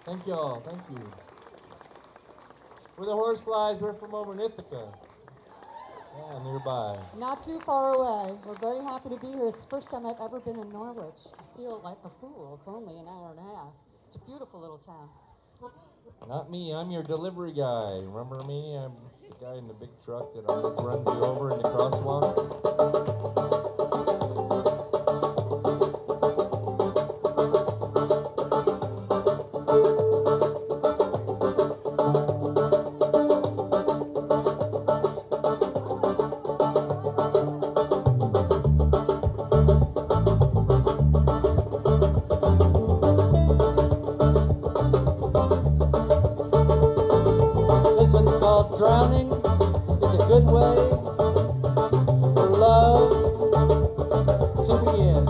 Thank you all. Thank you. We're the Horseflies. We're from over in Ithaca. Yeah, nearby. Not too far away. We're very happy to be here. It's the first time I've ever been in Norwich. I feel like a fool. It's only an hour and a half. It's a beautiful little town. Not me. I'm your delivery guy. Remember me? I'm the guy in the big truck that always runs you over in the crosswalk. Drowning is a good way for love to begin.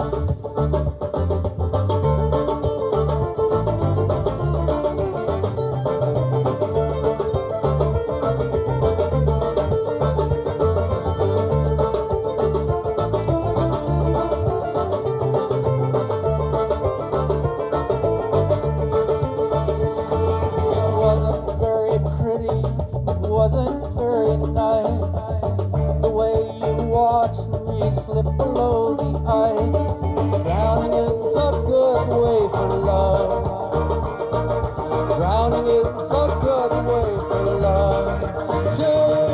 It wasn't very pretty. It wasn't very nice, the way you watched me slip below the ice. Drowning is a good way for love. Drowning is a good way for love to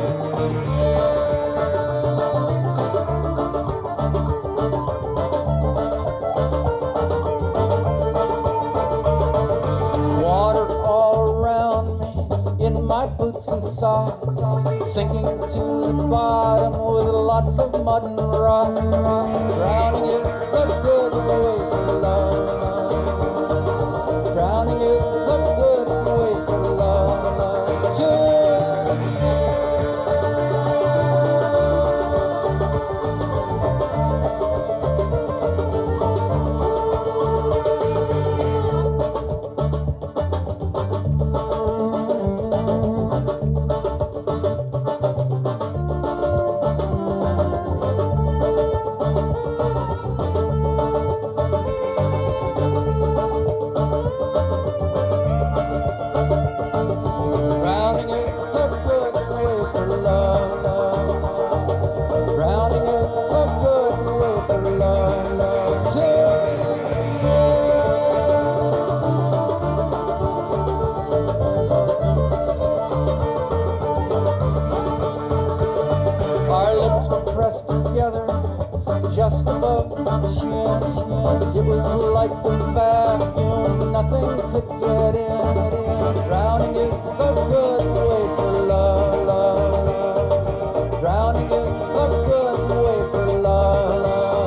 water all around me in my boots and socks, sinking to the bottom with lots of mud and rock. Drowning is a good way for love. Drowning is a good way for love to just above the chin. It was like the vacuum, nothing could get in. Drowning is a good way for love. Drowning is a good way for love.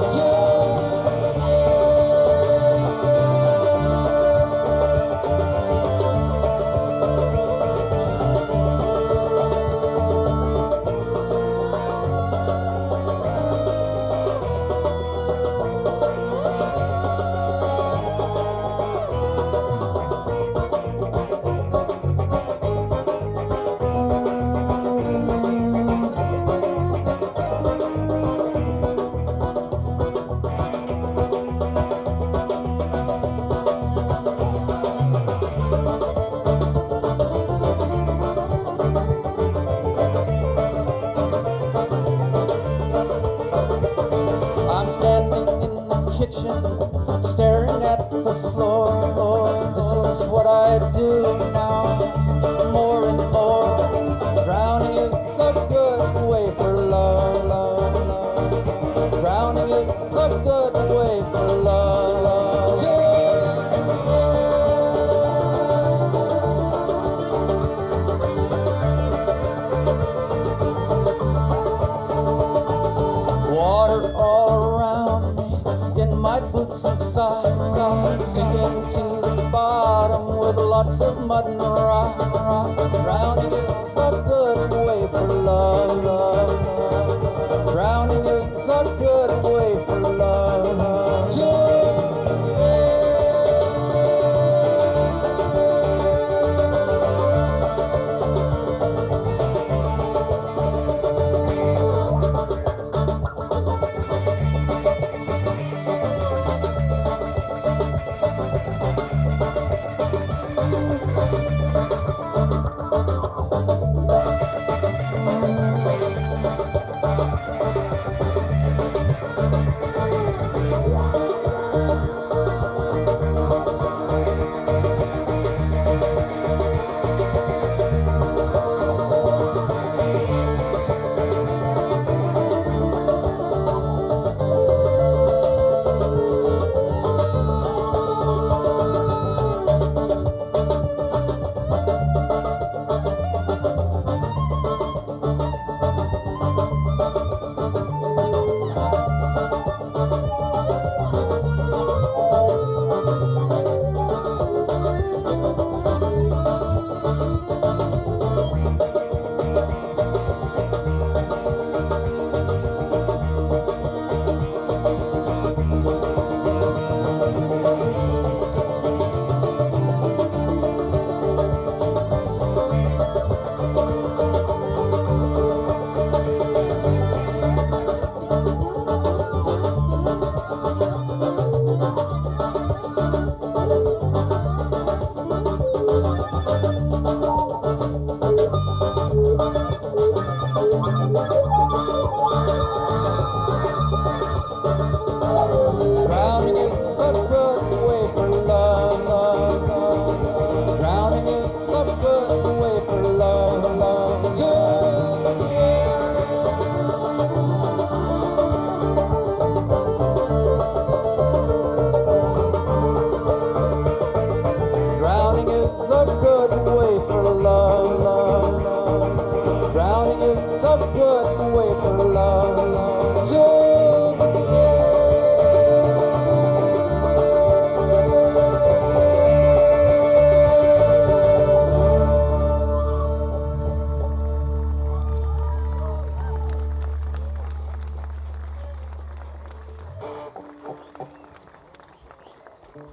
Staring at the floor. This is what I do now, more and more. Drowning is a good way for love. Drowning is a good way for love. Water all around me in my boots and socks, sinking to the bottom with lots of mud and rock. Drowning is a good way for love. Drowning is a good way for love. love, love, to